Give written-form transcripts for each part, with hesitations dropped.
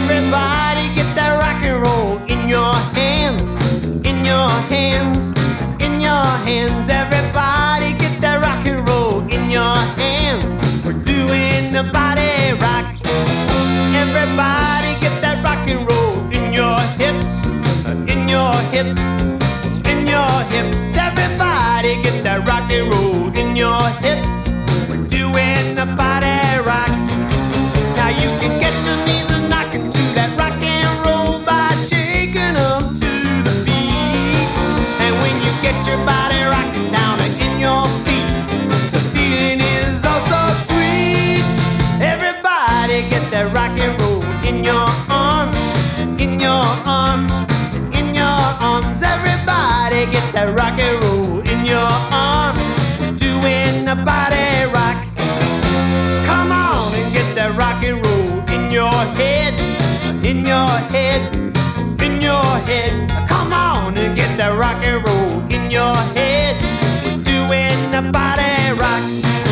Everybody get that rock and roll in your hands, in your hands, in your hands. Everybody get that rock and roll in your hands. We're doing the body rock. Everybody get that rock and roll in your hips, in your hips, in your hips. Everybody get that rock and roll in your hips. We're doing the body rock. Now you can get your knees and knock into that rock and roll by shaking them to the beat. And when you get your body rocking down in your feet, the feeling is oh so sweet. Everybody get that rock and roll in your arms, in your arms, in your arms. Everybody get that rock and roll in your arms, doing the body rock. Come on and get that rock and roll in your head, in your head, in your head. Come on and get that rock and roll in your head, doing the body rock.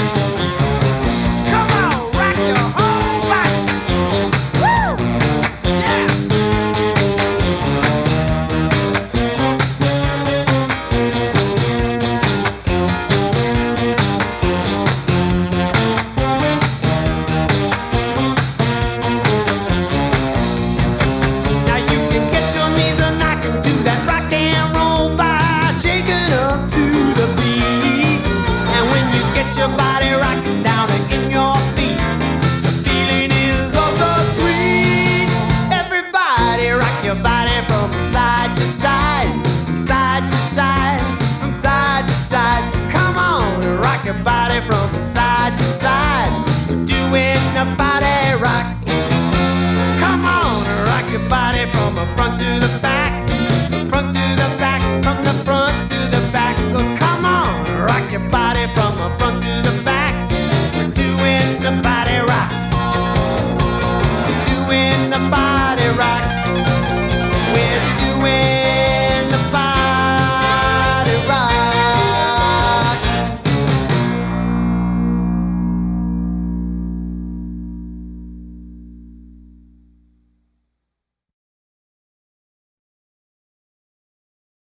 Come on, rock your whole body. Woo! Yeah! Now you can get your knees a knocking to that rock and roll by shaking up to the beat. And when you get your body rocking down in your feet, the feeling is oh so sweet. Everybody rock your body from side to side, from side to side, from side to side. Come on and rock your body from side to side, doing the body rock. Come on and rock your body from the front to the back.